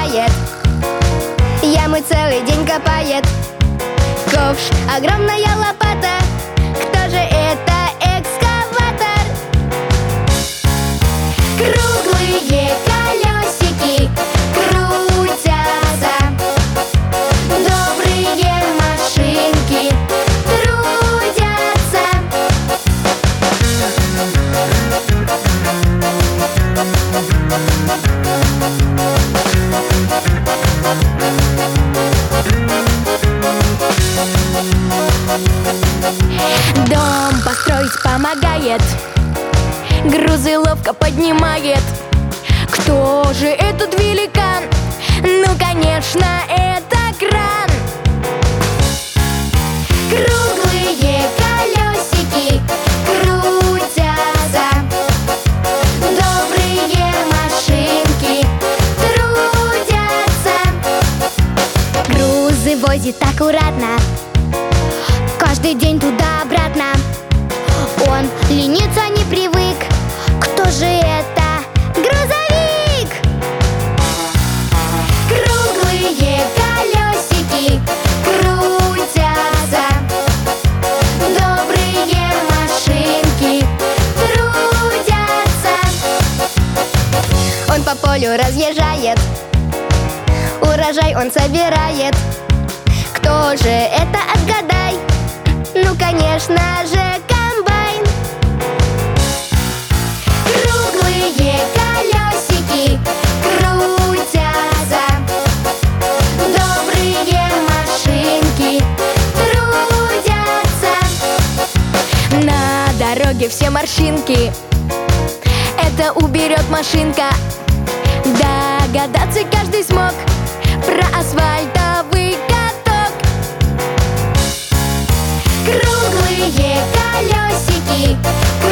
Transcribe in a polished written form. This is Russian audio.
бывает. Ямы целый день копает. Ковш, огромная лопата. Кто же это? Экскаватор. Круглые колесики крутятся. Добрые машинки трудятся. Дом построить помогает, грузы ловко поднимает. Кто же этот великан? Ну, конечно, это кран. Круглые колесики крутятся. Добрые машинки трудятся. Грузы возит аккуратно, каждый день туда-обратно. Он лениться не привык. Кто же это? Грузовик! Круглые колесики крутятся. Добрые машинки трудятся. Он по полю разъезжает, урожай он собирает. Кто же это, отгадай? Ну, конечно же, комбайн. Круглые колесики крутятся. Добрые машинки трудятся. На дороге все морщинки это уберет машинка. Догадаться каждый смог про асфальтовый каток. Круглые колесики